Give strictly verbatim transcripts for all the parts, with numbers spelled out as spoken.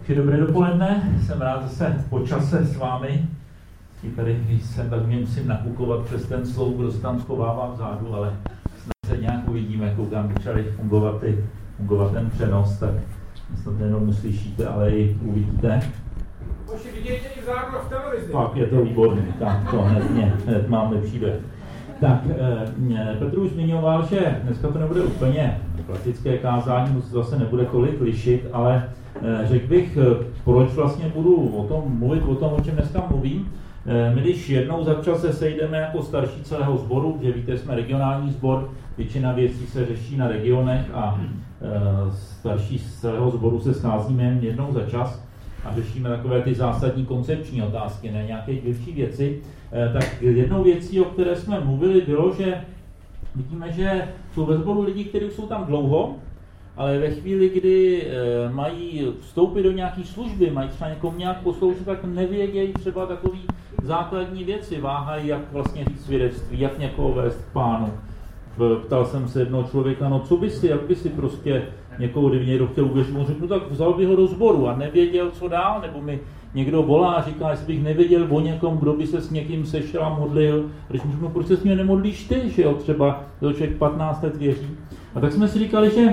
Vše dobré dopoledne, jsem rád zase po čase s vámi. I tady, když jsem, tak mě musím nakukovat přes ten sloup, kdo se tam schovává vzadu, ale snad se nějak uvidíme, koukám, když tady fungovat, ty, fungovat ten přenos, tak snad jenom uslyšíte, ale i uvidíte. Moši vidějte i vzadu v televizi. Tak, je to výborný, tak to hned, mě, hned mám lepší dojem. Tak, eh, Petr už zmiňoval, že dneska to nebude úplně klasické kázání, to zase nebude tolik lišit, ale eh, řekl bych, proč vlastně budu o tom mluvit, o tom, o čem dneska mluvím. Eh, my když jednou za čas se sejdeme jako starší celého sboru, že víte, jsme regionální sbor, většina věcí se řeší na regionech a eh, starší z celého sboru se scházíme jen jednou za čas a řešíme takové ty zásadní koncepční otázky, ne nějaké dílčí věci. Tak jednou věcí, o které jsme mluvili, bylo, že vidíme, že jsou ve sboru lidi, kteří jsou tam dlouho, ale ve chvíli, kdy mají vstoupit do nějaké služby, mají třeba někomu nějak posloužit, tak nevědějí třeba takové základní věci, váhají, jak vlastně říct svědectví, jak někoho vést k Pánu. Ptal jsem se jednoho člověka, no co by si, jak by si prostě někoho, kdyby někdo chtěl uvěřit, mu řeknu, tak vzal by ho do sboru a nevěděl, co dál, nebo mi někdo volá a říká, jestli bych nevěděl o někom, kdo by se s někým sešel a modlil. A když mu řeknu, proč se s ním nemodlíš ty, že jo, třeba to člověk patnáct let věří. A tak jsme si říkali, že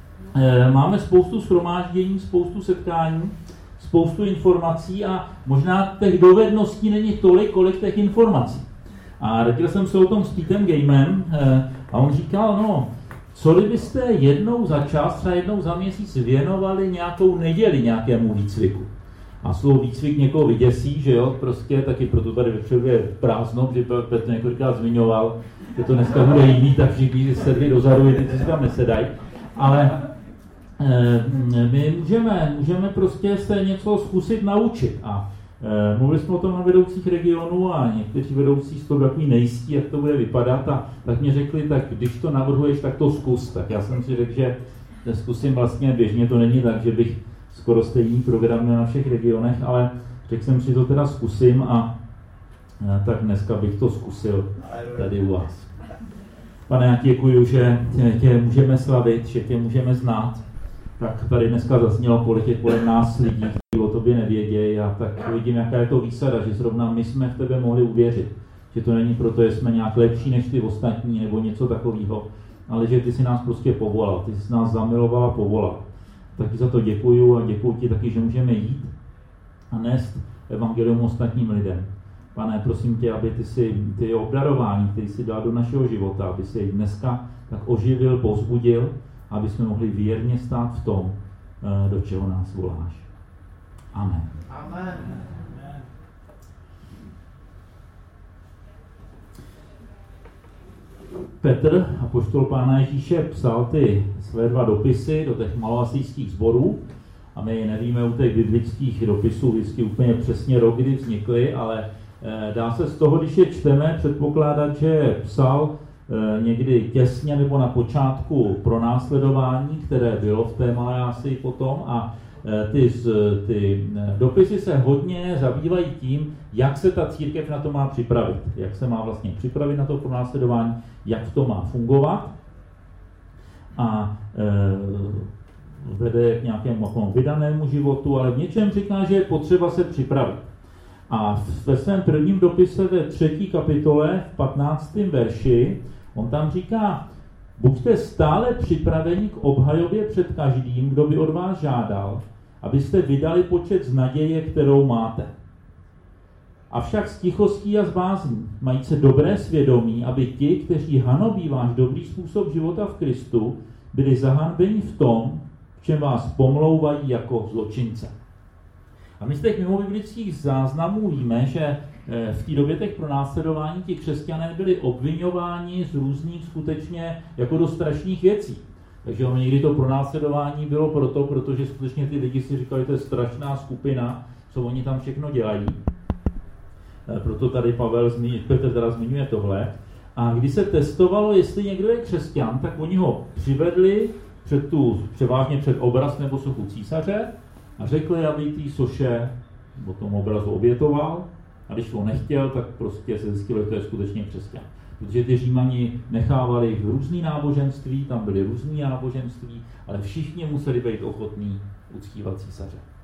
e, máme spoustu shromáždění, spoustu setkání, spoustu informací a možná těch dovedností není tolik, kolik těch informací. A radil jsem se o tom s Petem Gamem e, a on říkal, no, co kdybyste jednou za čas, třeba jednou za měsíc věnovali nějakou neděli nějakému výcviku. A slovo výcvik někoho vyděsí, že jo, prostě taky proto tady vepředu je prázdno, že Petr několikrát zmiňoval, že to dneska bude jiný, tak všichni sedli dozadu, i ty si tam nesedají. Ale e, my můžeme, můžeme prostě se něco zkusit naučit. A e, mluvili jsme o tom na vedoucích regionů a někteří vedoucí z toho takový nejistí, jak to bude vypadat. A tak mě řekli, tak když to navrhuješ, tak to zkus. Tak já jsem si řekl, že zkusím vlastně běžně, to není tak, že bych skoro stejný program na všech regionech, ale řekl jsem si to teda zkusím a tak dneska bych to zkusil tady u vás. Pane, já ti děkuju, že tě, tě můžeme slavit, že tě můžeme znát. Tak tady dneska zaznělo, kolik je kolem nás lidí, kteří o tobě nevědějí a tak vidím, jaká je to výsada, že zrovna my jsme v tebe mohli uvěřit. Že to není proto, že jsme nějak lepší než ty ostatní nebo něco takového, ale že ty jsi nás prostě povolal, ty jsi nás zamiloval a povolal. Taky za to děkuju a děkuju ti taky, že můžeme jít a nést evangelium ostatním lidem. Pane, prosím tě, aby ty si ty obdarování, které jsi dal do našeho života, aby si jej dneska tak oživil, povzbudil, aby jsme mohli věrně stát v tom, do čeho nás voláš. Amen. Amen. Petr, apoštol Pána Ježíše, psal ty své dva dopisy do těch maloasijských sborů a my nevíme u těch biblických dopisů vždycky úplně přesně rok, kdy vznikly, ale eh, dá se z toho, když je čteme, předpokládat, že psal eh, někdy těsně nebo na počátku pronásledování, které bylo v té Malé Asii potom a Ty, ty dopisy se hodně zabývají tím, jak se ta církev na to má připravit, jak se má vlastně připravit na to pronásledování, jak to má fungovat a e, vede k nějakému vydanému životu, ale v něčem říká, že je potřeba se připravit. A ve svém prvním dopise ve třetí kapitole v patnáctém verši on tam říká: buďte stále připraveni k obhajobě před každým, kdo by od vás žádal, abyste vydali počet z naděje, kterou máte. Avšak s tichostí a s bázní, majíce dobré svědomí, aby ti, kteří hanobí váš dobrý způsob života v Kristu, byli zahanbeni v tom, v čem vás pomlouvají jako zločince. A my z těch mimobiblických záznamů víme, že v té době těch pronásledování ti křesťané byli obvinováni z různých skutečně jako do strašných věcí. Takže ono někdy to pronásledování bylo proto, protože skutečně ty lidi si říkali, to je strašná skupina, co oni tam všechno dělají. Proto tady Pavel, Petr teda zmiňuje tohle. A když se testovalo, jestli někdo je křesťan, tak oni ho přivedli před tu, převážně před obraz nebo sochu císaře a řekli, aby tý soše o tom obrazu obětoval. A když to nechtěl, tak prostě se zjistilo, že to je skutečně křesťan. Protože ty Římani nechávali různý náboženství, tam byly různý náboženství, ale všichni museli být ochotní uctívat císaře.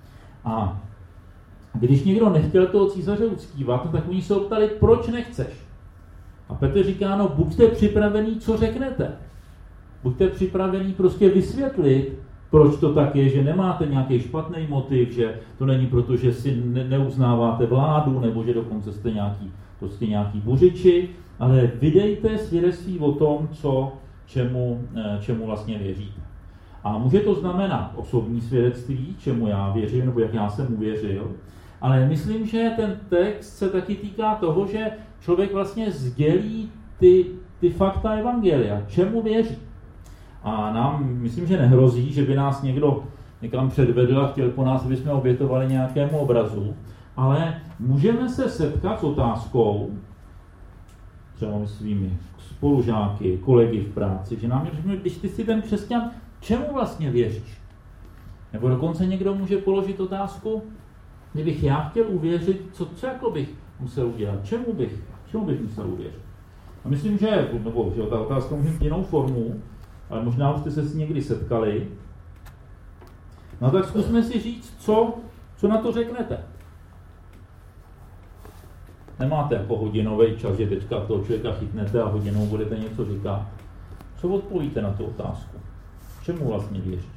A když někdo nechtěl toho císaře uctívat, tak oni se ho ptali, proč nechceš? A Petr říká, no buďte připravení, co řeknete. Buďte připravení prostě vysvětlit, proč to tak je, že nemáte nějaký špatný motiv, že to není proto, že si ne- neuznáváte vládu, nebo že dokonce jste nějaký, prostě nějaký buřiči, ale vydejte svědectví o tom, co, čemu, čemu vlastně věříte. A může to znamenat osobní svědectví, čemu já věřím, nebo jak já jsem uvěřil, ale myslím, že ten text se taky týká toho, že člověk vlastně sdělí ty, ty fakta evangelia, čemu věří. A nám, myslím, že nehrozí, že by nás někdo někam předvedl a chtěl po nás, aby jsme obětovali nějakému obrazu, ale můžeme se setkat s otázkou, třeba svými spolužáky, kolegy v práci, že nám řeknou, když ty jsi ten křesťan, čemu vlastně věříš? Nebo dokonce někdo může položit otázku, kdybych já chtěl uvěřit, co, co jako bych musel udělat, čemu bych, čemu bych musel uvěřit? A myslím, že, nebo, že ta otázka může mít jinou formu, ale možná už jste se s ní někdy setkali. No tak zkusme si říct, co, co na to řeknete. Nemáte jako hodinový čas, že teďka toho člověka chytnete a hodinou budete něco říkat. Co odpovíte na tu otázku? Čemu vlastně věříš?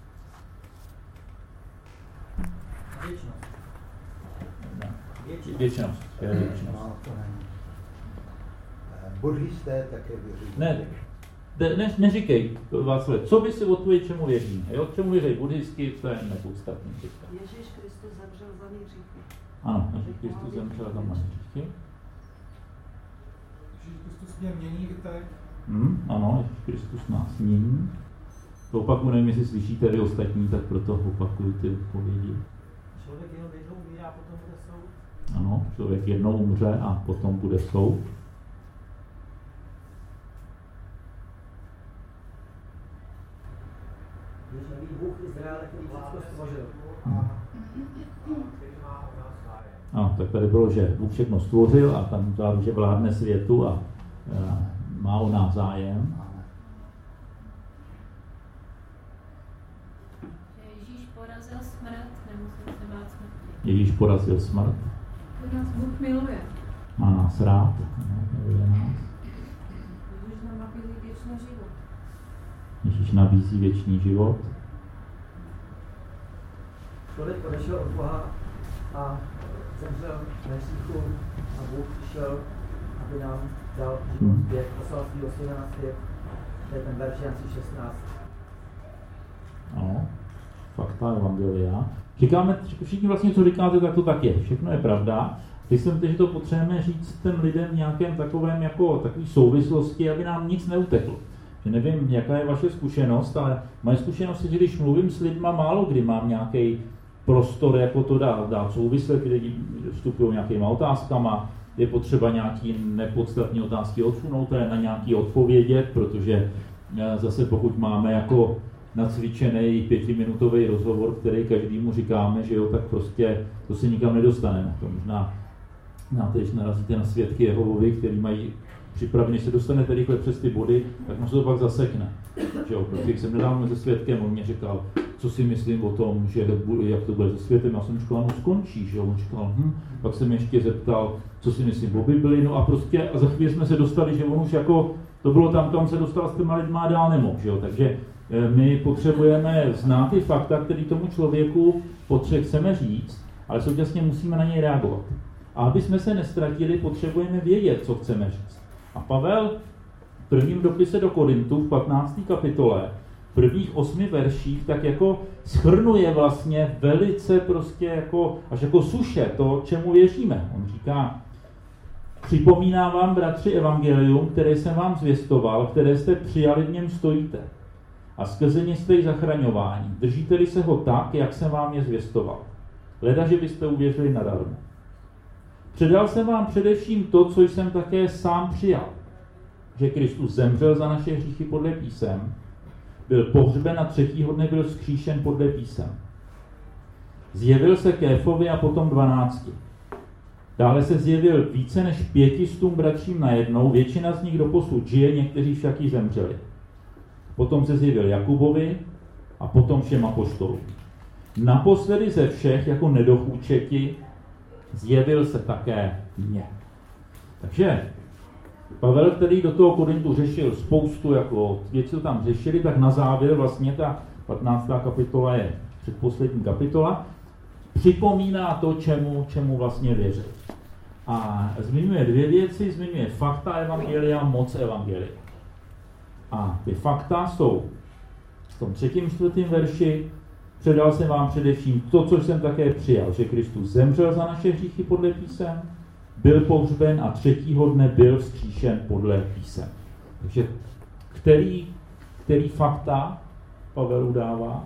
Věčnost. Věčnost. Věčnost. Věčnost. Buddhisté také věří. Ne, ne, ne, neříkej, Václav, co by si odpověděl, čemu věříme? Jo? Čemu věří buddhisky, to je nepodstatný. Ježíš Kristus zemřel za mý hříchy. Ano, Ježíš Kristus zemřel za mé hříchy. Ježíš Kristus mě mění, víte? Hmm, ano, Ježíš Kristus nás mění. To opakuju, nevím, jestli slyšíte vy ostatní, tak proto opakuju ty odpovědi. Člověk jenom jednou umírá a potom bude soud. Ano, člověk jednou umře a potom bude soud. Živý Bůh Izraele, který všechno stvořil. Ano, tak tady bylo, že Bůh všechno stvořil a tam to, že vládne světu a, a má o nás zájem. Ježíš porazil smrt, nemusím se bát smrti. Ježíš porazil smrt. Nás Bůh miluje. Má nás rád. Miluje nás. Ježíš nám nabízí věčný život. Ježíš nabízí věčný život. Člověk odešel od Boha a zemřel na hříchu a Bůh přišel, aby nám dal život zpět, poslal svýho syna na svět. To je ten verš Jan tři šestnáct. Ano, fakta evangelia. Říkáme, všichni vlastně, co říkáte, tak to tak je. Všechno je pravda. Teď jsem že to potřebujeme říct těm lidem v nějakém takovém jako takový souvislosti, aby nám nic neuteklo. Že nevím, jaká je vaše zkušenost, ale moje zkušenost je, že když mluvím s lidma, málo kdy mám nějaký prostor, jako to dát, dát souvislet, kdy vstupují nějakýma otázkama, je potřeba nějaký nepodstatné otázky odsunout, ale na nějaký odpovědět, protože zase pokud máme jako nacvičený pětiminutový rozhovor, který každému říkáme, že jo, tak prostě to se nikam nedostaneme. To možná znáte, když narazíte na svědky Jehovovi, který mají připravený, když se dostanete rychle přes ty body, tak mu se to pak zasekne. Že jo, protože jsem nedávno se svědkem, on mě říkal, co si myslím o tom, že jak to bude se světem, já jsem říkal, no skončí, že jo, on říkal, hm, pak jsem ještě zeptal, co si myslím o Bibli, no a prostě, a za chvíli jsme se dostali, že on už jako, to bylo tam, kam se dostal s těma lidma a dál nemohl, že jo, takže my potřebujeme znát ty fakta, který tomu člověku potře- chceme říct, ale současně musíme na něj reagovat. A aby jsme se nestratili, potřebujeme vědět, co chceme říct. A Pavel v prvním dopise do Korintu v patnácté kapitole, v prvních osmi verších, tak jako shrnuje vlastně velice prostě jako, až jako suše to, čemu věříme. On říká, připomínám vám, bratři, evangelium, které jsem vám zvěstoval, které jste přijali, v něm stojíte. A skrze ně jste i zachraňováni. Držíte-li se ho tak, jak jsem vám je zvěstoval. Leda, že byste uvěřili nadarmo. Předal jsem vám především to, co jsem také sám přijal. Že Kristus zemřel za naše hříchy podle písem, byl pohřben a třetího dne byl vzkříšen podle písem. Zjevil se Kéfovi a potom dvanácti. Dále se zjevil více než pětistům bratřím najednou, většina z nich doposud žije, někteří však i zemřeli. Potom se zjevil Jakubovi a potom všem apoštolům. naposledy ze všech jako nedochůčeti zjevil se také mně. Takže Pavel, který do toho Korintu řešil spoustu jako věcí, co tam řešili, tak na závěr vlastně ta patnáctá kapitola je předposlední kapitola, připomíná to, čemu, čemu vlastně věřil. A zmiňuje dvě věci, zmiňuje fakta evangelia, moc evangelia. A ty fakta jsou v tom třetím, čtvrtým verši: předal jsem vám především to, co jsem také přijal, že Kristus zemřel za naše hříchy podle písem, byl pohřben a třetího dne byl vzkříšen podle písem. Takže který, který fakta Pavel udává?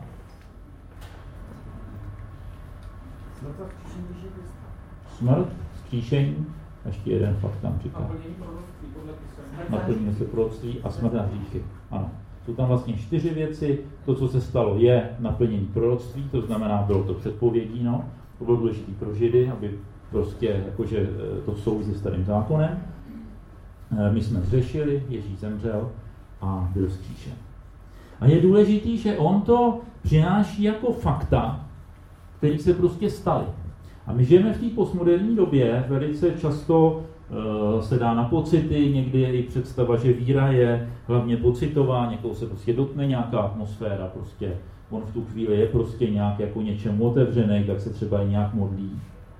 Smrt a vzkříšení Ježíše Krista. Smrt, vzkříšení, ještě jeden fakt tam říká. Naplnění proroctví podle písem. Naplnění se proroctví a smrt a hříchy. Ano. Jsou tam vlastně čtyři věci. To, co se stalo, je naplnění proroctví, to znamená, bylo to předpovědí, no. To bylo důležité pro Židy, aby prostě, jakože to souvisí s starým zákonem. My jsme zřešili, Ježíš zemřel a byl vzkříšen. A je důležitý, že on to přináší jako fakta, které se prostě staly. A my žijeme v té postmoderní době, velice často uh, se dá na pocity, někdy je i představa, že víra je hlavně pocitová, někoho se prostě dotkne nějaká atmosféra, prostě on v tu chvíli je prostě nějak jako něčemu otevřený, tak se třeba i nějak modlí.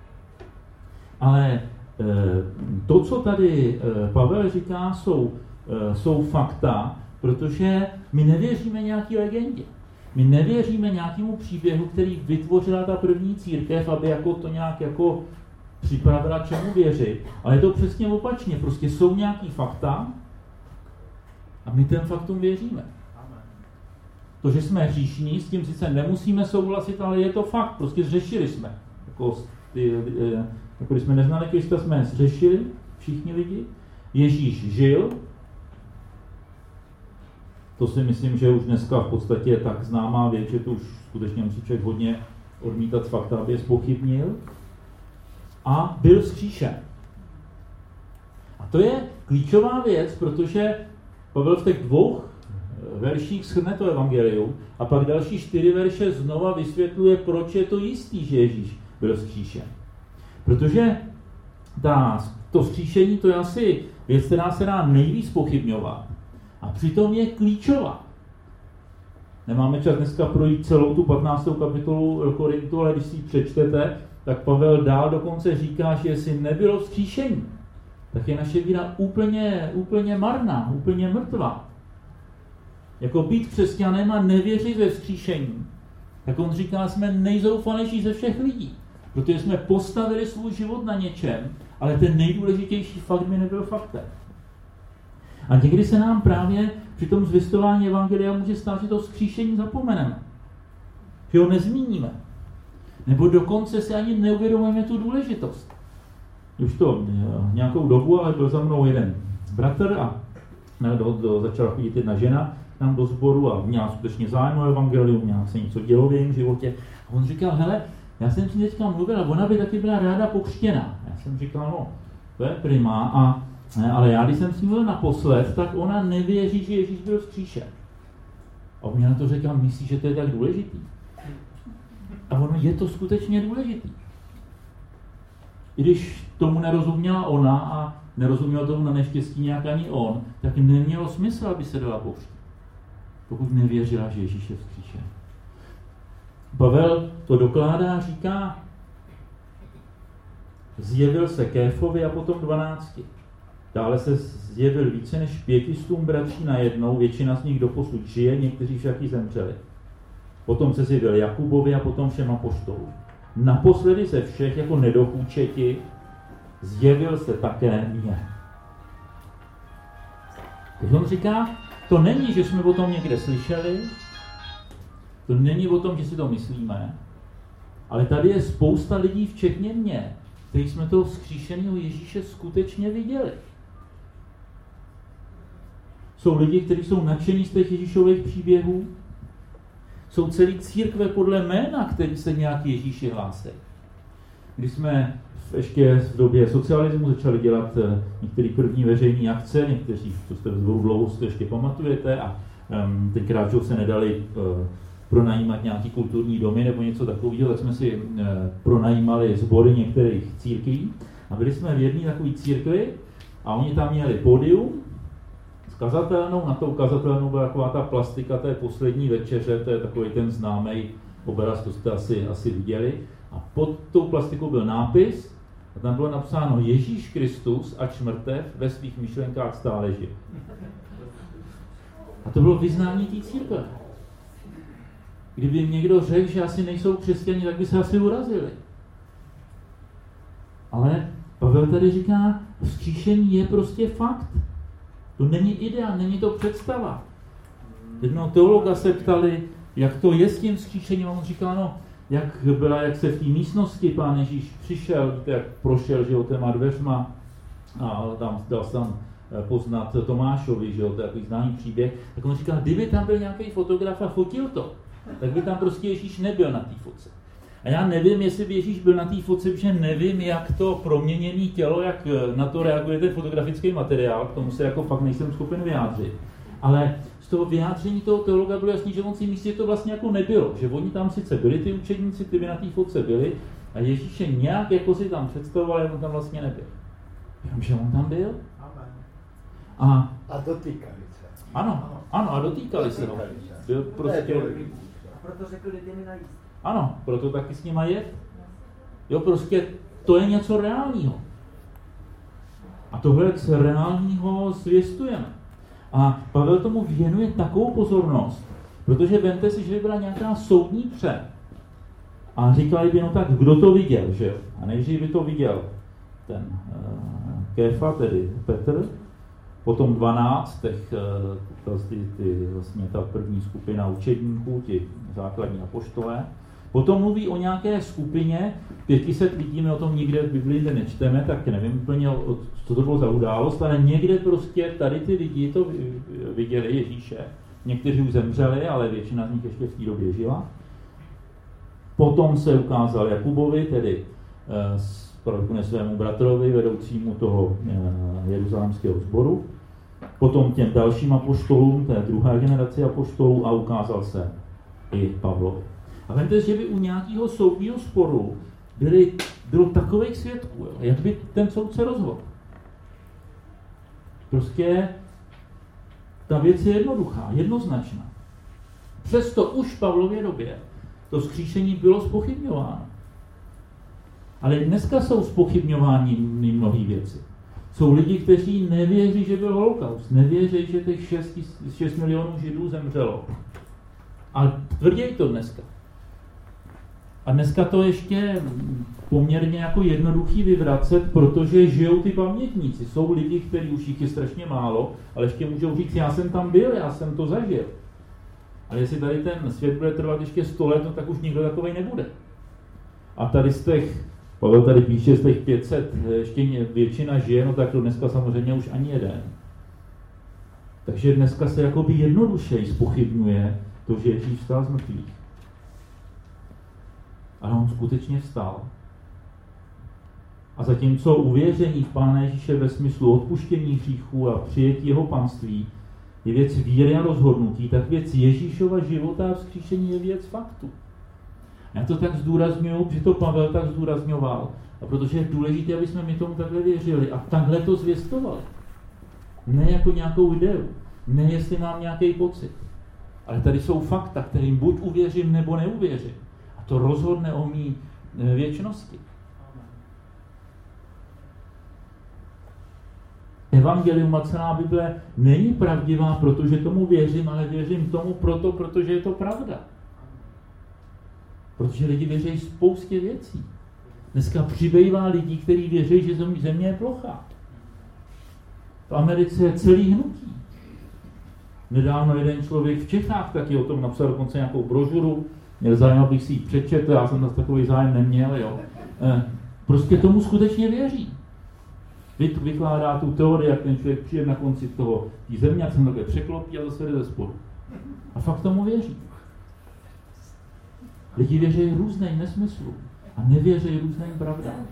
Ale uh, to, co tady uh, Pavel říká, jsou, uh, jsou fakta, protože my nevěříme nějaký legendě. My nevěříme nějakému příběhu, který vytvořila ta první církev, aby jako to nějak jako připravila čemu věřit, ale je to přesně opačně. Prostě jsou nějaký fakta a my ten faktům věříme. To, že jsme hříšní, s tím sice nemusíme souhlasit, ale je to fakt. Prostě zřešili jsme. Jako, ty, jako když jsme neznali Krista, jsme zřešili, všichni lidi. Ježíš žil. To si myslím, že už dneska v podstatě je tak známá věc, že to už skutečně musí člověk hodně odmítat fakta, aby je zpochybnil. A byl vzkříšen. A to je klíčová věc, protože Pavel v těch dvou verších shrne to evangelium a pak další čtyři verše znova vysvětluje, proč je to jistý, že Ježíš byl vzkříšen. Protože ta, to vzkříšení to je asi věc, která se dá nejvíc pochybňovat. A přitom je klíčová. Nemáme čas dneska projít celou tu patnáctou kapitolu Korintu, ale když si ji přečtete, tak Pavel dál dokonce říká, že jestli nebylo vzkříšení, tak je naše víra úplně, úplně marná, úplně mrtvá. Jako být křesťanem a nevěřit ve vzkříšení, tak on říká, jsme nejzoufalejší ze všech lidí, protože jsme postavili svůj život na něčem, ale ten nejdůležitější fakt mi nebyl faktem. A někdy se nám právě při tom zvěstování evangelia může stát, že to vzkříšení zapomeneme. Že ho nezmíníme. Nebo dokonce si ani neuvědomujeme tu důležitost. Už to nějakou dobu, ale byl za mnou jeden bratr a do, do, začala chodit jedna žena nám do sboru a měla skutečně zájem o evangelium, nějak se něco dělo v jejím životě. A on říkal, hele, já jsem si teďka mluvil a ona by taky byla ráda pokřtěná. Já jsem říkal, no, to je prima, a Ne, ale já, když jsem s ní mluvil naposled, tak ona nevěří, že Ježíš byl vzkříšen. A on mě na to řekl, myslíš, že to je tak důležitý? A ono je to skutečně důležitý. I když tomu nerozuměla ona a nerozuměl tomu na neštěstí nějak ani on, tak nemělo smysl, aby se dala pokřtít, pokud nevěřila, že Ježíš je vzkříšen. Pavel to dokládá, říká, zjevil se Kéfovi a potom dvanácti. Dále se zjevil více než pětistům bratří najednou, většina z nich doposud žije, někteří však i zemřeli. Potom se zjevil Jakubovi a potom všem apoštolům. Naposledy ze všech jako nedochůčeti zjevil se také mně. Když on říká, to není, že jsme o tom někde slyšeli, to není o tom, že si to myslíme, ale tady je spousta lidí, včetně mě, kteří jsme toho vzkříšeného Ježíše skutečně viděli. Jsou lidi, kteří jsou nadšení z těch Ježíšových příběhů. Jsou celý církve podle jména, který se nějaký Ježíši hlásí. Když jsme v, ještě v době socialismu začali dělat některé první veřejné akce, někteří, co jste v dlouho dlouho si to ještě pamatujete, a um, tenkrát se nedali uh, pronajímat nějaký kulturní domy nebo něco takového, tak jsme si e, pronajímali sbory některých církví a byli jsme v jedné takové církvi a oni tam měli pódium s kazatelnou, na tou kazatelnou byla taková ta plastika té poslední večeře, to je takový ten známý obraz, to jste asi, asi viděli, a pod tou plastikou byl nápis a tam bylo napsáno Ježíš Kristus, ač mrtev, ve svých myšlenkách stále žije. A to bylo vyznání té církve. Kdyby jim někdo řekl, že asi nejsou křesťani, tak by se asi urazili. Ale Pavel tady říká, vzkříšení je prostě fakt. To není idea, není to představa. Jednoho teologa se ptali, jak to je s tím vzkříšením, a on říká, no, jak byla, jak se v té místnosti Pán Ježíš přišel, víte, jak prošel, že jo, těma dveřma, a tam dal se tam poznat Tomášovi, že jo, to je takový známý příběh, tak on říkal, kdyby tam byl nějaký fotograf a fotil to, tak by tam prostě Ježíš nebyl na té fotce. A já nevím, jestli by Ježíš byl na té fotce, protože nevím, jak to proměněné tělo, jak na to reaguje ten fotografický materiál, k tomu se jako fakt nejsem schopen vyjádřit. Ale z toho vyjádření toho teologa bylo jasný, že on si myslí, že to vlastně jako nebylo, že oni tam sice byli ty učedníci, ty by na té fotce byli, a Ježíše nějak jako si tam představoval, ale on tam vlastně nebyl. Jenomže on tam byl. A, a dotýkali se. Ano, ano, a dotýkali se. Byl prostě... A proto řekl, jděte mi najíst. Ano, proto taky s nima jet. Jo, prostě to je něco reálního. A tohle z reálního zvěstujeme. A Pavel tomu věnuje takovou pozornost, protože vemte si, že by byla nějaká soudní pře. A říkali by, no tak, kdo to viděl, že jo? A nejdřív by to viděl ten uh, Kéfa, tedy Petr, potom dvanáct, těch, uh, ty, ty, vlastně ta první skupina učedníků, ti základní apoštolé. Potom mluví o nějaké skupině, pět set lidí, my o tom nikde v Biblii nečteme, tak nevím úplně, co to bylo za událost, ale někde prostě tady ty lidi to viděli Ježíše. Někteří už zemřeli, ale většina z nich ještě v té době žila. Potom se ukázal Jakubovi, tedy pravděpodobně svému bratrovi, vedoucímu toho jeruzalémského sboru. Potom těm dalším apoštolům, té druhé generaci apoštolů, a ukázal se i Pavlovi. A vemte, že by u nějakého soudního sporu byly, bylo takových svědků, jo, jak by ten soudce rozhodl. Prostě ta věc je jednoduchá, jednoznačná. Přesto už v Pavlově době to vzkříšení bylo zpochybňováno. Ale dneska jsou zpochybňovány mnohé věci. Jsou lidi, kteří nevěří, že byl holokaust, nevěří, že těch šest milionů Židů zemřelo. A tvrdí to dneska. A dneska to ještě poměrně jako jednoduchý vyvracet, protože žijou ty pamětníci. Jsou lidi, kteří už jich je strašně málo, ale ještě můžou říct, já jsem tam byl, já jsem to zažil. Ale jestli tady ten svět bude trvat ještě sto let, no, tak už nikdo takovej nebude. A tady z těch, Pavel tady píše, z těch pět set ještě většina žije, no tak to dneska samozřejmě už ani jeden. Takže dneska se jakoby jednodušeji zpochybňuje to, že Ježíš vstal z mrtvých. Ale on skutečně vstal. A zatímco uvěření v Pána Ježíše ve smyslu odpuštění hříchů a přijetí jeho panství je věc víry a rozhodnutí, tak věc Ježíšova života a vzkříšení je věc faktu. Já to tak zdůrazňuji, že to Pavel tak zdůrazňoval. A protože je důležité, aby jsme my tomu takhle věřili a takhle to zvěstovali. Ne jako nějakou ideu, ne jestli mám nějaký pocit. Ale tady jsou fakta, kterým buď uvěřím, nebo neuvěřím. A to rozhodne o mý věčnosti. Evangelium a celá Bible není pravdivá, protože tomu věřím, ale věřím tomu proto, protože je to pravda. Protože lidi věří spoustě věcí. Dneska přibývá lidí, kteří věří, že země je plochá. V Americe je celý hnutí. Nedávno jeden člověk v Čechách taky o tom napsal dokonce nějakou brožuru. Měl zájem, abych si ji přečetl, já jsem zase takový zájem neměl. Jo. Prostě tomu skutečně věří. Vykládá tu teorii, jak ten člověk přijde na konci toho tý země, jak se takhle překlopí a zase jde ze spodu. A fakt tomu věří. Lidi věří různým nesmyslům a nevěří různým pravdám.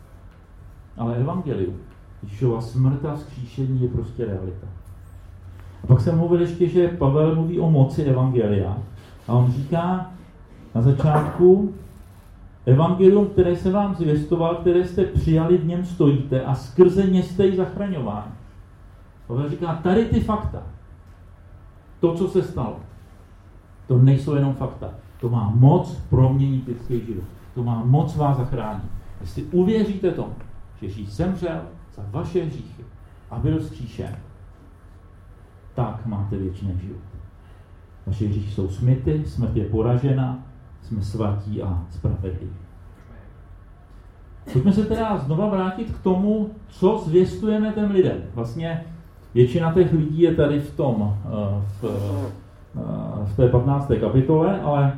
Ale evangelium, Ježíšova smrt a vzkříšení je prostě realita. A pak jsem mluvil ještě, že Pavel mluví o moci evangelia a on říká na začátku, evangelium, které se vám zvěstoval, které jste přijali, v něm stojíte a skrze ně jste i zachraňováni. Pavel říká, tady ty fakta, to, co se stalo, to nejsou jenom fakta. To má moc proměnit lidský život. To má moc vás zachránit. Jestli uvěříte tomu, že Ježíš zemřel za vaše hříchy a byl vzkříšen, tak máte věčný život. Vaše hříchy jsou smyty, smrt je poražena, jsme svatí a spravedliví. Pojďme se teda znova vrátit k tomu, co zvěstujeme těm lidem. Vlastně většina těch lidí je tady v tom, v, v té patnácté kapitole, ale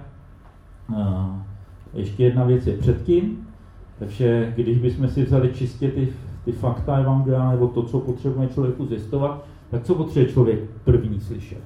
ještě jedna věc je předtím. Takže když bychom si vzali čistě ty, ty fakta evangelia, nebo to, co potřebuje člověku zvěstovat, tak co potřebuje člověk první slyšet?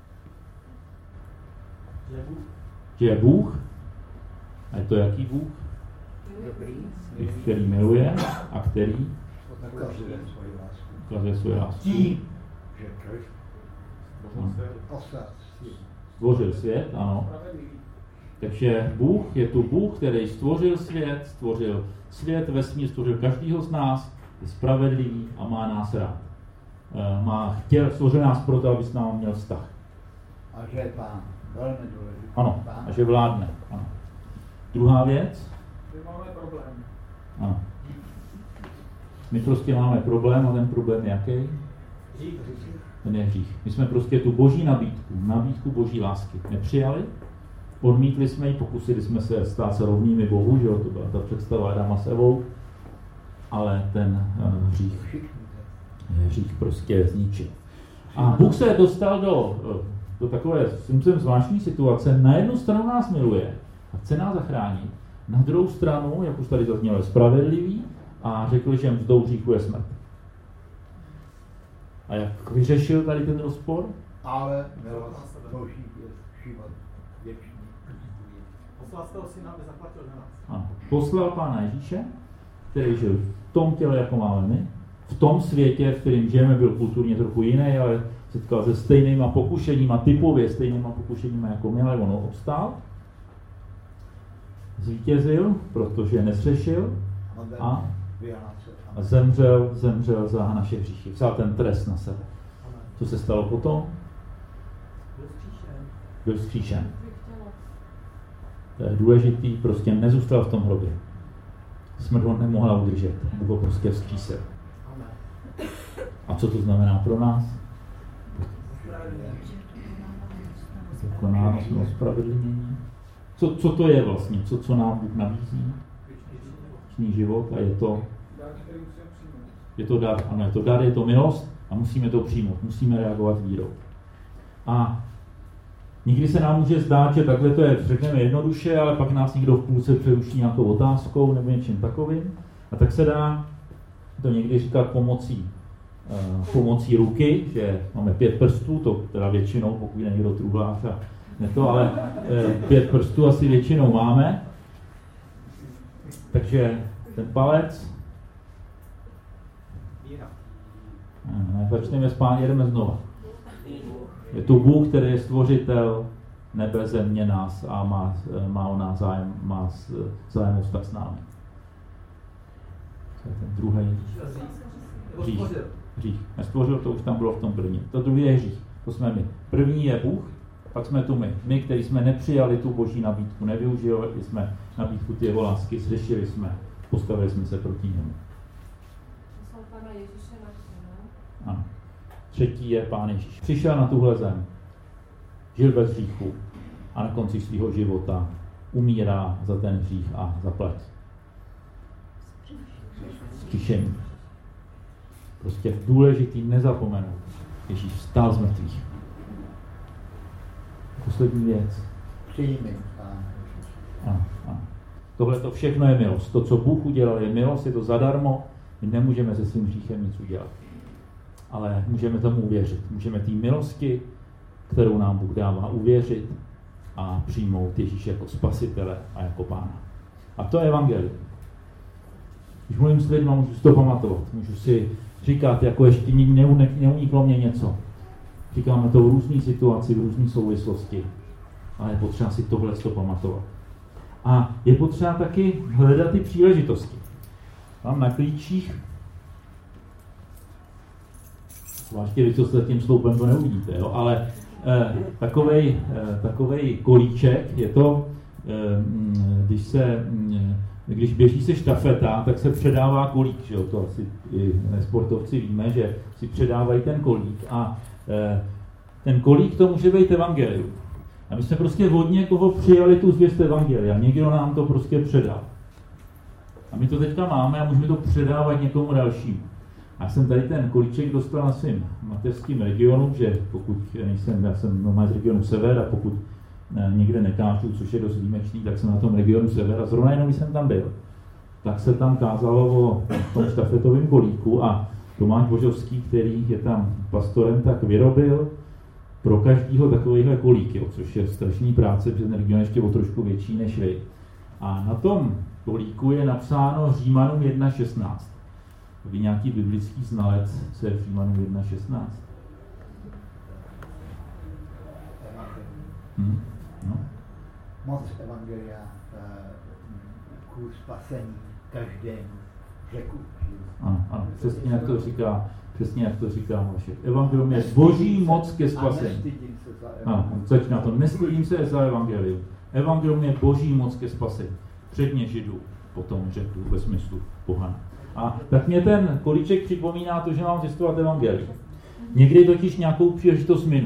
Že je Bůh. A je to jaký Bůh? Dobrý. Který miluje a který Ukazuje svoji lásku. ukazuje svou lásku. Tím, že Krist No. poslat svět. Stvořil svět, ano. Takže Bůh je tu Bůh, který stvořil svět, stvořil svět, vesmír, stvořil každýho z nás, je spravedlivý a má nás rád. E, má chtěl, stvořil nás proto, aby s námi měl vztah. A že je Pán. Velmi důležitý. Ano, Pán. a že vládne. Ano. Druhá věc. My máme problém. Ano. My prostě máme problém a ten problém je jaký? Ten je hřích. My jsme prostě tu boží nabídku, nabídku boží lásky nepřijali, odmítli jsme ji, pokusili jsme se stát se rovnými Bohu, že jo, to byla ta představa Adama s Evou, ale ten uh, hřích, hřích prostě zničil. A Bůh se dostal do, do takové zvláštní situace. Na jednu stranu nás miluje a chce nás zachránit, na druhou stranu, jak už tady zaznělo, je spravedlivý a řekl, že mzdou hříchu je smrt. A jak vyřešil tady ten rozpor? Ale milost boží je život věčný. Poslal svého syna, aby zaplatil za nás. Ano. Poslal Pána Ježíše, který žil v tom těle, jako máme my, v tom světě, v kterém žijeme, byl kulturně trochu jiný, ale setkal se stejnýma pokušeníma, typově stejnýma pokušeníma jako my, ale on obstál. Zvítězil, protože nezřešil a, a zemřel, zemřel za naše hříchy. Vzal ten trest na sebe. Co se stalo potom? Byl vzkříšen. To je důležitý, prostě nezůstal v tom hrobě. Smrt ho nemohla udržet, Bůh ho prostě vzkřísil. A co to znamená pro nás? Jako nás jsme ospravedlnění. Co, co to je vlastně? Co, co nám Bůh nabízí? Věčný život a je to je to dar, ano, je to dar, je to milost a musíme to přijmout, musíme reagovat vírou. A někdy se nám může zdát, že takhle to je, řekneme jednoduše, ale pak nás někdo v půlce přeruší nějakou otázkou nebo něčím takovým. A tak se dá to někdy říkat pomocí, uh, pomocí ruky, že máme pět prstů, to teda většinou, pokud je někdo truhlář a ne to, ale uh, pět prstů asi většinou máme. Takže ten palec. Ne, začneme spát, jedeme znova. Je to Bůh, který je stvořitel nebe, země, nás a má, má o nás zájem, má zájem vztah s námi. To je ten druhý hřích. Hřích. Nestvořil, to už tam bylo v tom prvním. To druhý je hřích. To jsme my. První je Bůh, pak jsme tu my. My, kteří jsme nepřijali tu boží nabídku, nevyužili jsme nabídku ty jeho lásky, zřešili jsme, postavili jsme se proti němu. Ano. Třetí je Pán Ježíš. Přišel na tuhle zem, žil bez hříchu a na konci svého života umírá za ten hřích a zaplatí. Vzkříšení. Prostě důležitý nezapomenout. Ježíš vstal z mrtvých. Poslední věc. Přijmi, Pán Ježíš. Ano, ano. Tohle to všechno je milost. To, co Bůh udělal, je milost, je to zadarmo. My nemůžeme se svým hříchem nic udělat. Ale můžeme tomu uvěřit. Můžeme té milosti, kterou nám Bůh dává, uvěřit a přijmout Ježíše jako spasitele a jako Pána. A to je evangelium. Když mluvím s lidmi, můžu si to pamatovat. Můžu si říkat, jako ještě neuniklo mě něco. Říkáme to v různé situaci, v různé souvislosti, ale je potřeba si tohle to pamatovat. A je potřeba taky hledat ty příležitosti. Mám na klíčích, zvláště vy, co jste tím sloupem, to neuvidíte, jo? Ale eh, takovej, eh, takovej kolíček je to, eh, když se, když běží se štafeta, tak se předává kolík, že jo? To asi i sportovci víme, že si předávají ten kolík a eh, ten kolík to může být evangelium. A my jsme prostě od někoho přijali tu zvěst evangelia, někdo nám to prostě předal. A my to teďka máme a můžeme to předávat někomu dalšímu. Já jsem tady ten kolíček dostal na svým mateřským regionu, že pokud nejsem, já jsem normálně z regionu Sever a pokud někde nekážu, což je dost výjimečný, tak jsem na tom regionu Sever a zrovna jenom, když jsem tam byl, tak se tam kázalo o tom štafetovém kolíku a Tomáš Božovský, který je tam pastorem, tak vyrobil pro každýho takovýhle kolík, jo, což je strašný práce, protože ten region ještě o trošku větší než vy. A na tom kolíku je napsáno Římanům jedna šestnáct. Vy nějaký biblický znalec, co je Římanům jedna šestnáct? Hmm? No. Moc evangelia ku spasení každému řeku. Ano, ano, přesně jak to říká, přesně jak to říká Vašek. Evangelium je boží moc ke spasení. Ano, začíná to. Nestydím se za evangelium. Evangelium je boží moc ke spasení. Předně Židů, potom Řeků ve smyslu pohana. A tak mě ten kolíček připomíná to, že mám zjistovat evangelium. Někdy totiž nějakou příležitost minu.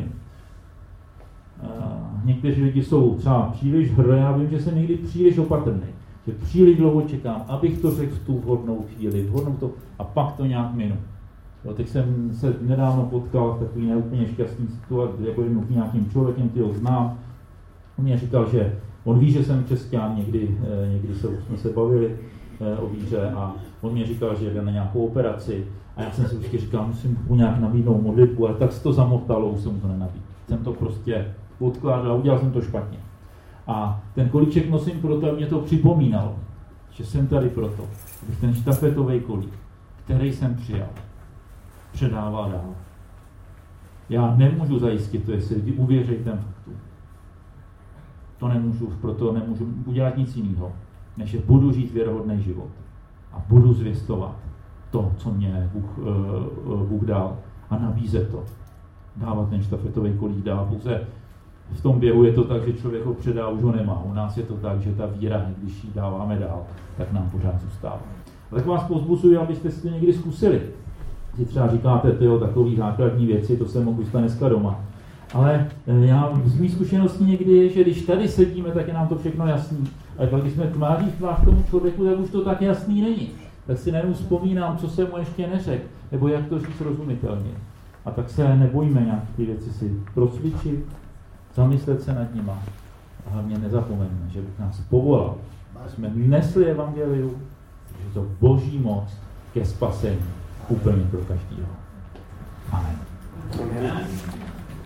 Někteří lidi jsou třeba příliš hrdé, já vím, že jsem někdy příliš opatrný, že příliš dlouho čekám, abych to řekl v tu vhodnou chvíli, vhodnou to, a pak to nějak minu. Jo, teď jsem se nedávno potkal v takový neúplně šťastný situaci, jako jednou nějakým člověkem, který ho znám. On mě říkal, že on ví, že jsem křesťan, někdy, někdy se, jsme se bavili o víře a on mě říkal, že jde na nějakou operaci a já jsem si vždycky říkal, musím mu nějak nabídnout modlitbu, ale tak se to zamotalo, už jsem mu to nenabídl. Jsem to prostě odkládal a udělal jsem to špatně. A ten kolíček nosím proto, aby mě to připomínalo, že jsem tady proto, abych ten štafetový kolík, který jsem přijal, předával dál. Já nemůžu zajistit to, jestli lidi uvěří těm faktům. To nemůžu, proto nemůžu udělat nic jiného, než že budu žít věrohodný život a budu zvěstovat to, co mě Bůh, uh, Bůh dal a nabízet to. Dávat ten štafetový kolík dál. Pouze v tom běhu je to tak, že člověk ho předá, už ho nemá. U nás je to tak, že ta víra, když ji dáváme dál, tak nám pořád zůstává. A tak vás povzbuzuji, abyste si to někdy zkusili. Si třeba říkáte, tyjo, takový základní věci, to jsem mohl vystat dneska doma. Ale já z mých zkušeností někdy je, že když tady sedíme, tak je nám to všechno jasný. Ale pak, když jsme tváří v tvář tomu člověku, tak už to tak jasný není. Tak si najednou vzpomínám, co jsem mu ještě neřekl, nebo jak to říct rozumitelně. A tak se nebojíme nějaké ty věci si procvičit, zamyslet se nad nima. A hlavně nezapomeňme, že Bůh nás povolal. Jsme nesli evangelium, že to boží moc ke spasení úplně pro každého. Amen. Amen.